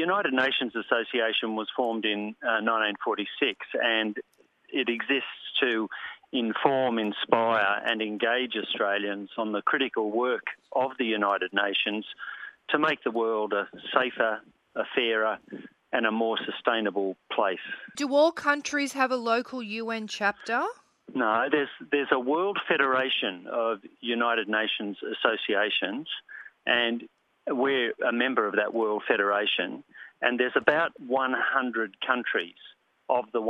United Nations Association was formed in 1946, and it exists to inform, inspire and engage Australians on the critical work of the United Nations to make the world a safer, a fairer and a more sustainable place. Do all countries have a local UN chapter? No, there's a World Federation of United Nations associations, and we're a member of that World Federation, and there's about 100 countries of the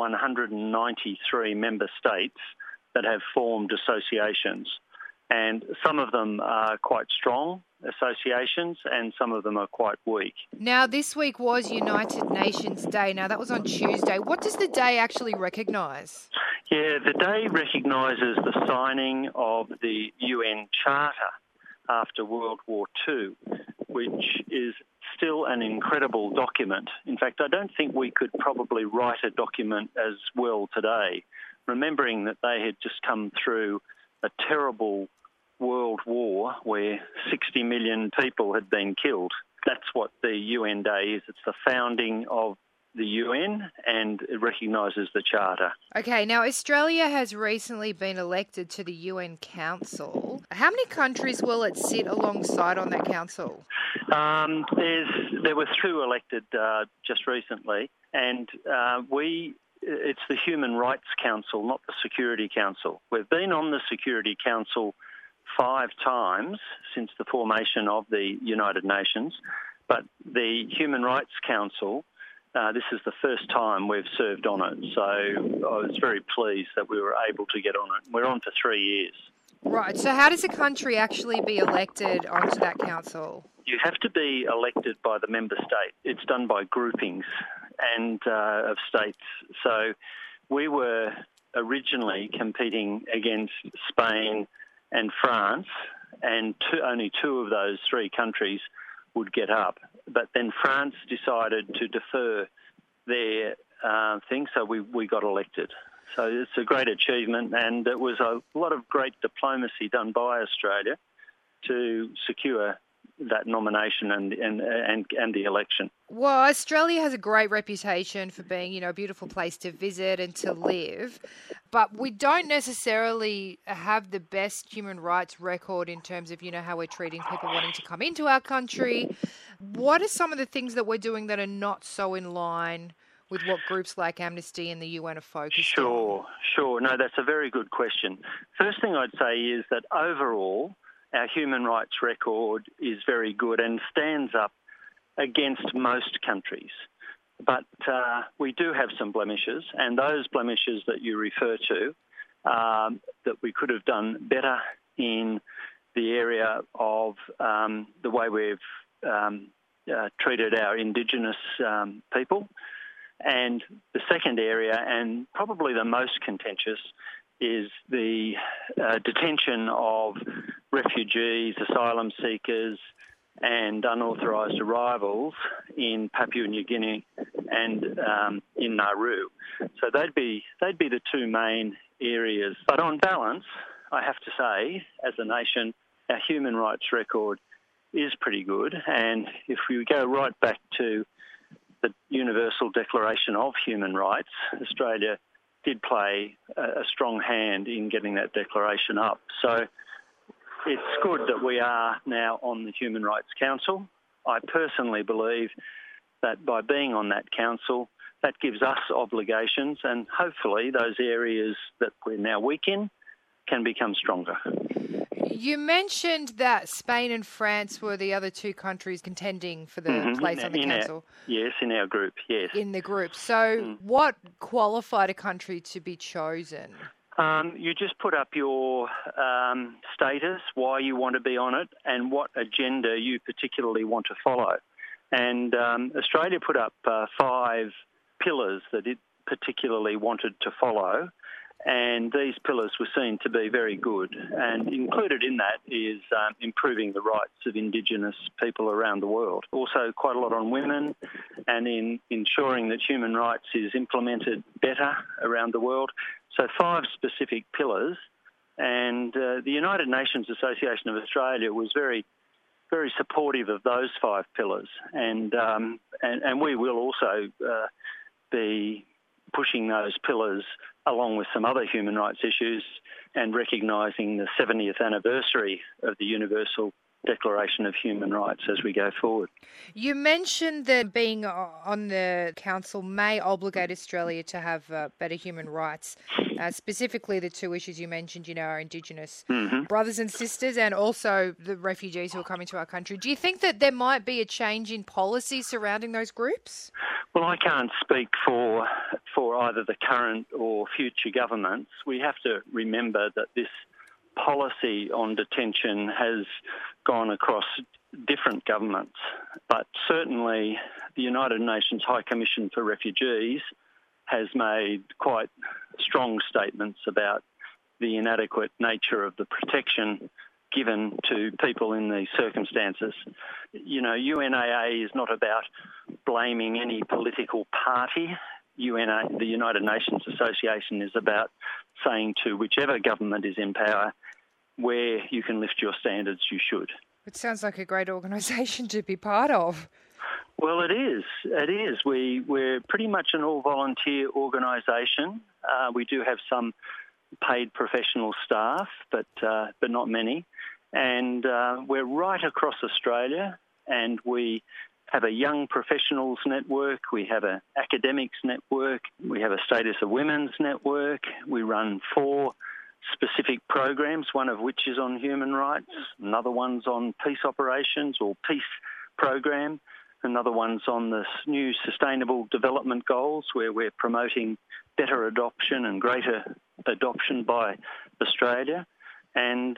193 member states that have formed associations. And some of them are quite strong associations and some of them are quite weak. Now, this week was United Nations Day. Now, that was on Tuesday. What does the day actually recognise? Yeah, the day recognises the signing of the UN Charter after World War II, which is still an incredible document. In fact, I don't think we could probably write a document as well today, remembering that they had just come through a terrible world war where 60 million people had been killed. That's what the UN Day is. It's the founding of the UN and it recognises the Charter. Okay, now Australia has recently been elected to the UN Council. How many countries will it sit alongside on that council? There were 2 elected just recently, and it's the Human Rights Council, not the Security Council. We've been on the Security Council 5 times since the formation of the United Nations, but the Human Rights Council, this is the first time we've served on it, so I was very pleased that we were able to get on it. We're on for 3 years. Right, so how does a country actually be elected onto that council? You have to be elected by the member state. It's done by groupings and of states. So we were originally competing against Spain and France, and only 2 of those 3 countries would get up. But then France decided to defer their thing, so we got elected. So it's a great achievement, and it was a lot of great diplomacy done by Australia to secure that nomination and the election. Well, Australia has a great reputation for being, a beautiful place to visit and to live, but we don't necessarily have the best human rights record in terms of, how we're treating people wanting to come into our country. What are some of the things that we're doing that are not so in line with what groups like Amnesty and the UN are focused on? Sure. No, that's a very good question. First thing I'd say is that overall, our human rights record is very good and stands up against most countries. But we do have some blemishes, and those blemishes that you refer to, that we could have done better in the area of the way we've treated our Indigenous people. And the second area, and probably the most contentious, is the detention of refugees, asylum seekers and unauthorised arrivals in Papua New Guinea and in Nauru. So they'd be the 2 main areas. But on balance, I have to say, as a nation, our human rights record is pretty good. And if we go right back to the Universal Declaration of Human Rights, Australia did play a strong hand in getting that declaration up. So it's good that we are now on the Human Rights Council. I personally believe that by being on that council, that gives us obligations, and hopefully those areas that we're now weak in can become stronger. You mentioned that Spain and France were the other 2 countries contending for the place on the council. Yes, in our group, yes. In the group. So what qualified a country to be chosen? You just put up your status, why you want to be on it, and what agenda you particularly want to follow. And Australia put up 5 pillars that it particularly wanted to follow, and these pillars were seen to be very good. And included in that is improving the rights of Indigenous people around the world. Also quite a lot on women and in ensuring that human rights is implemented better around the world. So 5 specific pillars, and the United Nations Association of Australia was very very supportive of those 5 pillars, and we will also be pushing those pillars along with some other human rights issues and recognising the 70th anniversary of the Universal Declaration of Human Rights as we go forward. You mentioned that being on the council may obligate Australia to have better human rights. Specifically, the 2 issues you mentioned, our Indigenous brothers and sisters and also the refugees who are coming to our country. Do you think that there might be a change in policy surrounding those groups? Well, I can't speak for either the current or future governments. We have to remember that this policy on detention has gone across different governments, but certainly the United Nations High Commission for Refugees has made quite strong statements about the inadequate nature of the protection given to people in these circumstances. UNAA is not about blaming any political party. The United Nations Association is about saying to whichever government is in power, where you can lift your standards, you should. It sounds like a great organisation to be part of. Well, it is. It is. We're pretty much an all-volunteer organisation. We do have some paid professional staff, but not many. And we're right across Australia, and we have a young professionals network, we have an academics network, we have a status of women's network. We run 4 specific programs, one of which is on human rights, another one's on peace operations or peace program, another one's on the new Sustainable Development Goals, where we're promoting better adoption and greater adoption by Australia, and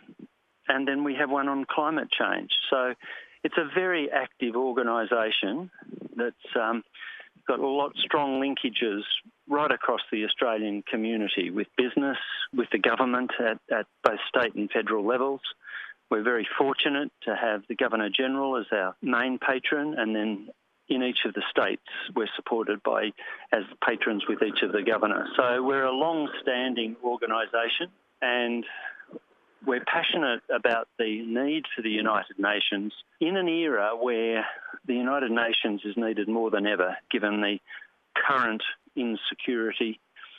then we have one on climate change. So it's a very active organisation that's got a lot of strong linkages right across the Australian community with business, with the government at both state and federal levels. We're very fortunate to have the Governor-General as our main patron, and then in each of the states we're supported as patrons with each of the governors. So we're a long-standing organisation, and we're passionate about the need for the United Nations in an era where the United Nations is needed more than ever, given the current insecurity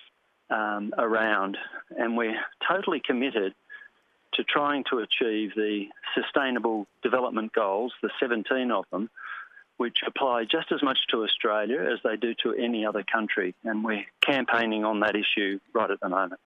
around. And we're totally committed to trying to achieve the Sustainable Development Goals, the 17 of them, which apply just as much to Australia as they do to any other country. And we're campaigning on that issue right at the moment.